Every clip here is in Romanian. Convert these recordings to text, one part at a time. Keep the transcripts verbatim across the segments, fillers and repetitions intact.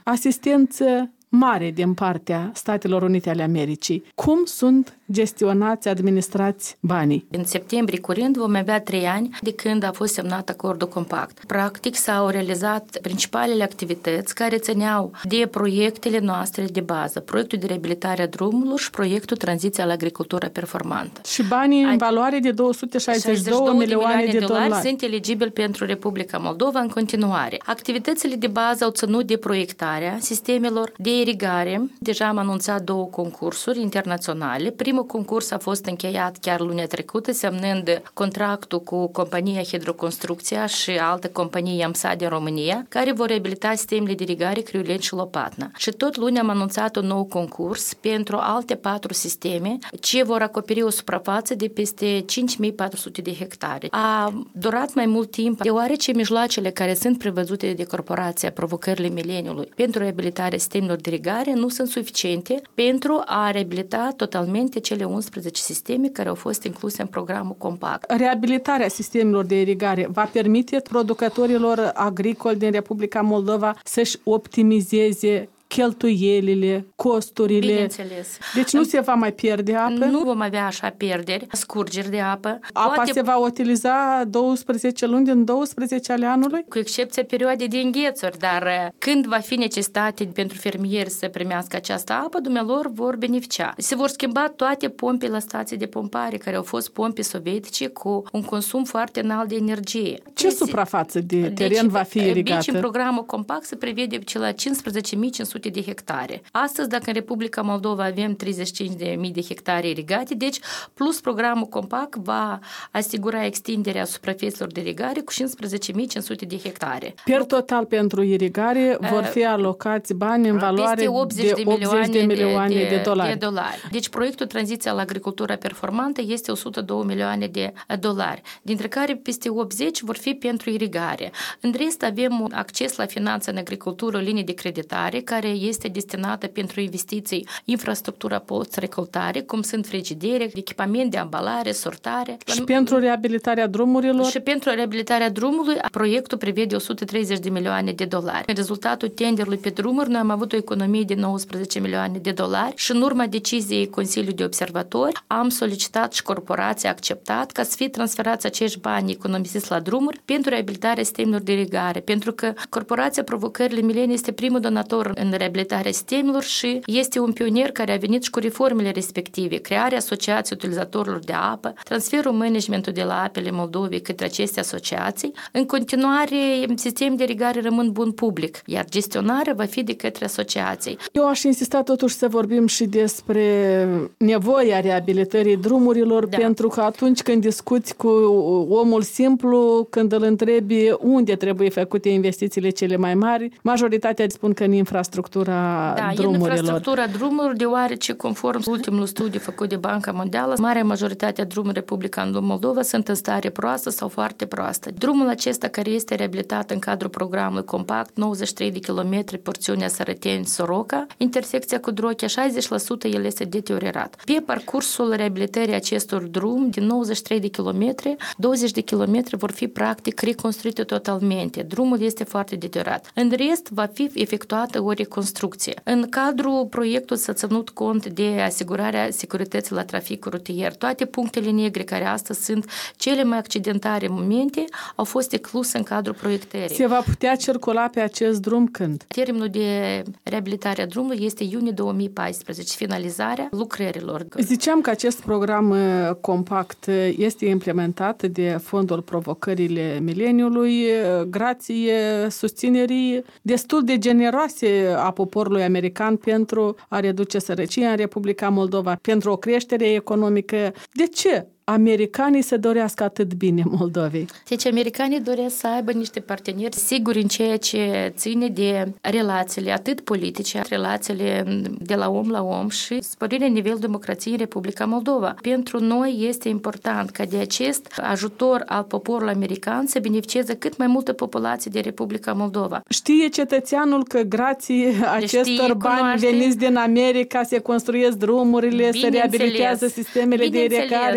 asistență mare din partea Statelor Unite ale Americii. Cum sunt gestionați, administrați banii? În septembrie curând vom avea trei ani de când a fost semnat acordul compact. Practic s-au realizat principalele activități care țineau de proiectele noastre de bază, proiectul de reabilitare a drumurilor și proiectul tranziția la agricultură performantă. Și banii în valoare de două sute șaizeci și două milioane de dolari sunt eligibili pentru Republica Moldova în continuare. Activitățile de bază au ținut de proiectarea sistemelor de irigare. Deja am anunțat două concursuri internaționale. Primul concurs a fost încheiat chiar lunea trecută, semnând contractul cu compania Hidroconstrucția și altă companie AMSA din România, care vor reabilita sistemele de irigare Criuleni și Lopatna. Și tot luni am anunțat un nou concurs pentru alte patru sisteme, ce vor acoperi o suprafață de peste cinci mii patru sute de hectare. A durat mai mult timp, deoarece mijloacele care sunt prevăzute de Corporația Provocările Mileniului pentru reabilitarea sistemelor de irigare nu sunt suficiente pentru a reabilita totalmente cele unsprezece sisteme care au fost incluse în programul compact. Reabilitarea sistemelor de irigare va permite producătorilor agricoli din Republica Moldova să-și optimizeze cheltuielile, costurile. Bineînțeles. Deci nu se va mai pierde apă? Nu vom avea așa pierderi, scurgeri de apă. Apa Toate... se va utiliza douăsprezece luni din douăsprezece ale anului? Cu excepția perioadei de înghețuri, dar când va fi necesitate pentru fermieri să primească această apă, dumnealor vor beneficia. Se vor schimba toate pompele la stații de pompare, care au fost pompe sovietice cu un consum foarte înalt de energie. Ce deci, suprafață de teren deci, va fi irigată? Deci în programul compact se prevede la cincisprezece mii cinci sute de hectare. Astăzi, dacă în Republica Moldova avem treizeci și cinci de mii de hectare irigate, deci plus programul compact va asigura extinderea suprafețelor de irigare cu cincisprezece mii cinci sute de hectare. Per total pentru irigare vor fi alocați bani în valoare de optzeci de milioane de, de, de, dolari. de dolari. Deci proiectul tranziția la agricultura performantă este o sută două milioane de dolari, dintre care peste optzeci vor fi pentru irigare. În rest avem acces la finanțe în agricultură, linii de creditare, care este destinată pentru investiții infrastructura post-recoltare, cum sunt frigidere, echipament de ambalare, sortare. Și pentru reabilitarea drumurilor? Și pentru reabilitarea drumului, proiectul prevede o sută treizeci de milioane de dolari. În rezultatul tenderului pe drumuri, noi am avut o economie de nouăsprezece milioane de dolari și în urma deciziei Consiliului de Observatori am solicitat și corporația a acceptat ca să fie transferați acești bani economisiți la drumuri pentru reabilitarea sistemelor de irigare, pentru că Corporația Provocările Mileniului este primul donator în reabilitarea sistemelor și este un pionier care a venit și cu reformele respective, crearea asociației utilizatorilor de apă, transferul managementului de la apele Moldovei către aceste asociații. În continuare, sistemul de irigare rămân bun public, iar gestionarea va fi de către asociații. Eu aș insista totuși să vorbim și despre nevoia reabilitării drumurilor, da. Pentru că atunci când discuți cu omul simplu, când îl întrebi unde trebuie făcute investițiile cele mai mari, majoritatea spun că în infrastructura da, drumurilor. Da, în infrastructura drumurilor, deoarece, conform ultimul studiu făcut de Banca Mondială, marea majoritate a drumurilor Republica Moldova sunt în stare proastă sau foarte proastă. Drumul acesta, care este reabilitat în cadrul programului compact, nouăzeci și trei de kilometri, porțiunea Sărăteni-Soroca, intersecția cu Drochea, șaizeci la sută el este deteriorat. Pe parcursul reabilitării acestor drum, din nouăzeci și trei de kilometri, douăzeci de kilometri vor fi practic reconstruite totalmente. Drumul este foarte deteriorat. În rest, va fi efectuată o reconstrucție. În cadrul proiectului s-a ținut cont de asigurarea securității la traficul rutier. Toate punctele negre care astăzi sunt cele mai accidentare momente au fost excluse în cadrul proiectării. Se va putea circula pe acest drum când? Termenul de reabilitare a drumului este iunie două mii paisprezece, finalizarea lucrărilor. Ziceam că acest program compact este implementat de Fondul Provocările Mileniului grație susținerii destul de generoase a poporului american pentru a reduce sărăcia în Republica Moldova, pentru o creștere economică. De ce americanii se dorească atât bine Moldovei? Deci americanii doresc să aibă niște parteneri siguri în ceea ce ține de relațiile atât politice, relațiile de la om la om și sporirea nivelului democrației în Republica Moldova. Pentru noi este important ca de acest ajutor al poporului american să beneficieze cât mai multă populație de Republica Moldova. Știe cetățeanul că grație acestor bani veniți din America se construiesc drumurile, se reabilitează sistemele de irigare? Am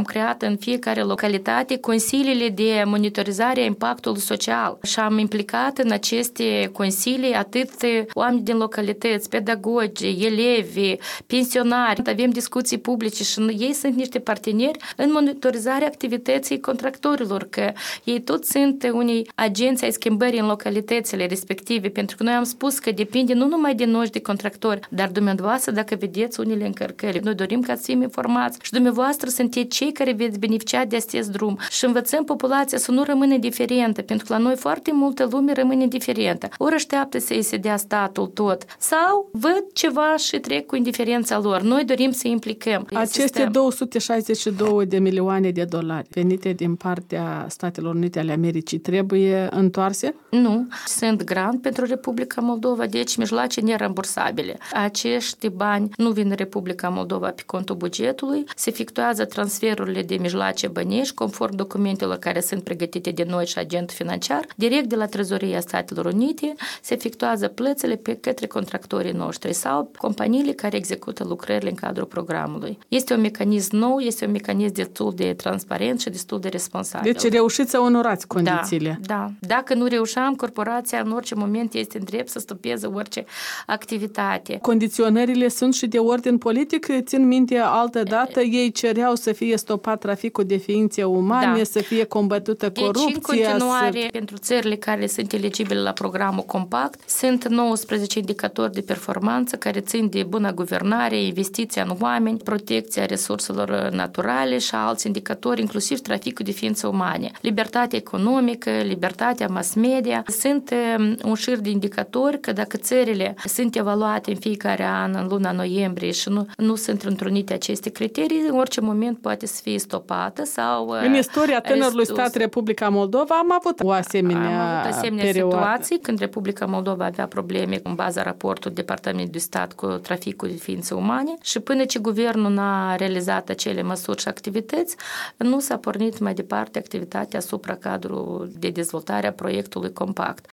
creat în fiecare localitate consiliile de monitorizare a impactului social și am implicat în aceste consilii atât oameni din localități, pedagogi, elevi, pensionari. Avem discuții publice și ei sunt niște parteneri în monitorizarea activității contractorilor, că ei toți sunt unii agenți ai schimbării în localitățile respective, pentru că noi am spus că depinde nu numai de noi, de contractori, dar dumneavoastră dacă vedeți unele încărcări. Noi dorim ca să fim informați și dumneavoastră sunteți cei care veți beneficia de acest drum și învățăm populația să nu rămână indiferentă, pentru că la noi foarte multă lume rămâne indiferentă. Ori așteaptă să îi se dea statul tot sau văd ceva și trec cu indiferența lor. Noi dorim să implicăm. Aceste Sistem. două sute șaizeci și două de milioane de dolari venite din partea Statelor Unite ale Americii trebuie întoarse? Nu. Sunt grant pentru Republica Moldova, deci mijloace nerambursabile. Acești bani nu vin în Republica Moldova pe contul bugetului, se efectuează transferurile de mijloace bănești conform documentelor care sunt pregătite de noi și agent financiar, direct de la Trezoria Statelor Unite se efectuează plățile pe către contractorii noștri sau companiile care execută lucrările în cadrul programului. Este un mecanism nou, este un mecanism destul de transparent și destul de responsabil. Deci reușiți să onorați condițiile. Da, da. Dacă nu reușeam, corporația în orice moment este în drept să stopeze orice activitate. Condiționările sunt și de ordin politic. Țin minte, altă dată ei cereau să fie stopat traficul de ființe umane, da. Să fie combătută corupția. Deci, în continuare, să... pentru țările care sunt eligibile la programul Compact, sunt nouăsprezece indicatori de performanță care țin de bună guvernare, investiția în oameni, protecția resurselor naturale și alți indicatori, inclusiv traficul de ființe umane. Libertatea economică, libertatea mass media, sunt un șir de indicatori că dacă țările sunt evaluate în fiecare an, în luna noiembrie și nu, nu sunt întrunite aceste criterii, în orice moment poate să fie stopată sau în istoria tânărului stat Republica Moldova am avut o asemenea, am avut asemenea perioadă. situații când Republica Moldova avea probleme în baza raportului Departamentului de Stat cu traficul de ființe umane și până ce guvernul n-a realizat acele măsuri și activități, nu s-a pornit mai departe activitatea asupra cadrului de dezvoltare a proiectului Compact.